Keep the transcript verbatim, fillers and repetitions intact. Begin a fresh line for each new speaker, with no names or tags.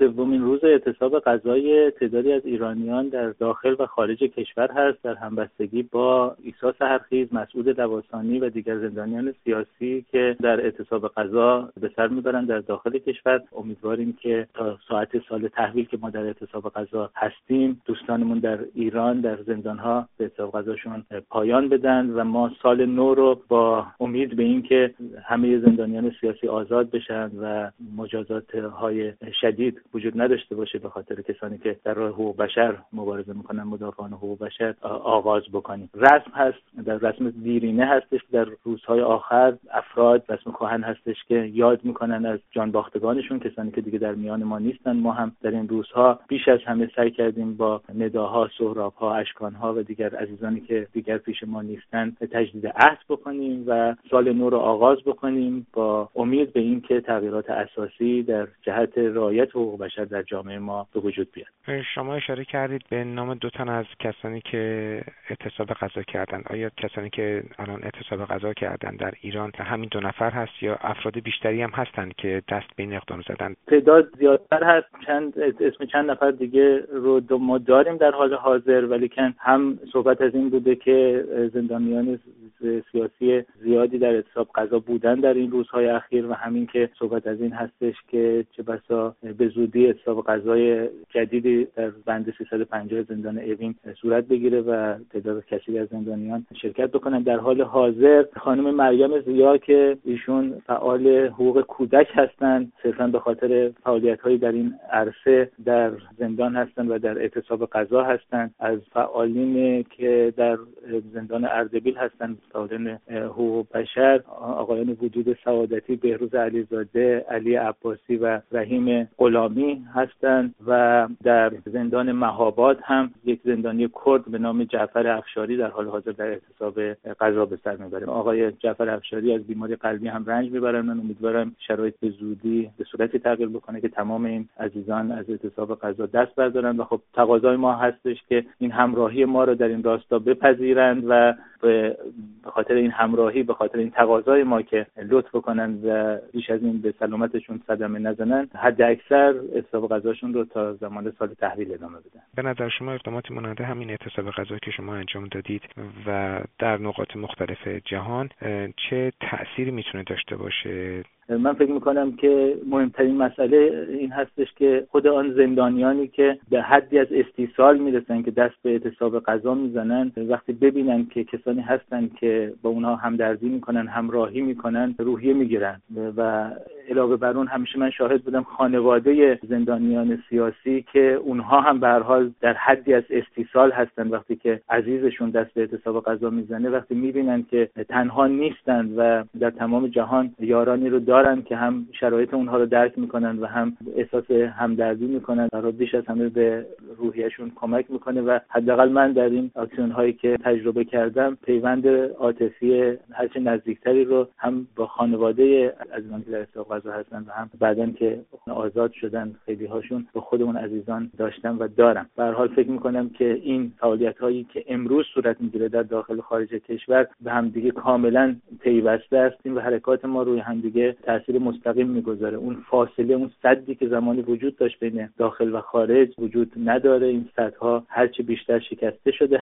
سومین روز اعتصاب غذای تعدادی از ایرانیان در داخل و خارج کشور هست، در همبستگی با عیسی سحرخیز، مسعود لواسانی و دیگر زندانیان سیاسی که در اعتصاب غذا به سر میبرند در داخل کشور. امیدواریم که تا ساعت سال تحویل که ما در اعتصاب غذا هستیم، دوستانمون در ایران در زندان‌ها به اعتصاب غذاشون پایان بدن و ما سال نو رو با امید به این که همه زندانیان سیاسی آزاد بشن و مجازات‌های شدید وجود نداشته باشه به خاطر کسانی که در راه حقوق بشر مبارزه میکنن، مدافعان حقوق بشر، آغاز بکنیم. رسم هست، در رسم دیرینه هستش در روزهای آخر افراد، رسم کهن هستش که یاد میکنن از جانباختگانشون، کسانی که دیگه در میان ما نیستن. ما هم در این روزها بیش از همه سعی کردیم با نداها، سهراب‌ها، اشکان‌ها و دیگر عزیزانی که دیگر پیش ما نیستن تجدید عهد بکنیم و سال نو رو آغاز بکنیم با امید به این که تغییرات اساسی در جهت رعایت حقوق بشر در جامعه ما به وجود بیاد.
شما اشاره کردید به نام دو تن از کسانی که اعتصاب غذا کردند. آیا کسانی که الان اعتصاب غذا کردند در ایران همین دو نفر هست یا افراد بیشتری هم هستند که دست به این اقدام زدند؟
تعداد زیادتر هست. چند اسم چند نفر دیگه رو دو ما داریم در حال حاضر، ولی کن هم صحبت از این بوده که زندانیان سیاسی زیادی در اعتصاب غذا بودن در این روزهای اخیر و همین که صحبت از این هستش که چه بسا به زودی اعتصاب غذای جدیدی در بند سیصد و پنجاه زندان اوین صورت بگیره و تعداد کثیری از زندانیان شرکت بکنن. در حال حاضر خانم مریم ضیا که ایشون فعال حقوق کودک هستند، صرفاً به خاطر فعالیت‌هایی در این عرصه در زندان هستند و در اعتصاب غذا هستند. از فعالین که در زندان اردبیل هستند، فعالین حقوق بشر، آقایان وجود سعادتی، بهروز علیزاده، علی عباسی و رحیم غلامی هستند و در زندان مهاباد هم یک زندانی کرد به نام جعفر افشاری در حال حاضر در اعتصاب غذا به سر میبره. آقای جعفر افشاری از بیماری قلبی هم رنج میبرن. من امیدوارم شرایط به زودی به صورتی تغییر بکنه که تمام این عزیزان از اعتصاب غذا دست بردارن و خب تقاضای ما هستش که این همراهی ما رو در این راستا بپذیرند و به خاطر این همراهی، به خاطر این تقاضای ما که لطف کنند و بیش از این به سلامتشون صدمه نزنن، حد اکثر اعتصاب غذاشون رو تا زمان سال تحویل ادامه بدن.
به نظر شما اقدامات مانند همین اعتصاب غذا که شما انجام دادید و در نقاط مختلف جهان چه تأثیری میتونه داشته باشه؟
من فکر میکنم که مهمترین مسئله این هستش که خود آن زندانیانی که به حدی از استیصال میرسن که دست به اعتصاب غذا میزنن، وقتی ببینن که کسانی هستن که با اونها همدردی میکنن، همراهی میکنن، روحیه میگیرن. و علاوه بر اون همیشه من شاهد بودم خانواده زندانیان سیاسی که اونها هم به هر حال در حدی از استیصال هستن وقتی که عزیزشون دست به اعتصاب غذا میزنه، وقتی میبینن که تنها نیستن و در تمام جهان یارانی رو دارن که هم شرایط اونها رو درک میکنن و هم احساس همدردی میکنن و بیش از همه به روحیشون کمک میکنه. و حداقل من در این اکسیون هایی که تجربه کردم پیوند عاطفی هرچه نزدیکتری رو هم با خانواده عزیزان که در اعتصاب غذا هستن و هم بعدن که آزاد شدن خیلی هاشون با خودمون عزیزان داشتم و دارم. به هر حال فکر میکنم که این فعالیت هایی که امروز صورت میگیره در داخل و خارج کشور به هم دیگه کاملا پیوسته هستیم و حرکات ما روی هم دیگه تاثیر مستقیم میگذاره. اون فاصله، اون سدی که زمانی وجود داشت بین داخل و خارج وجود نداره. این سدها هرچی بیشتر شکسته شده.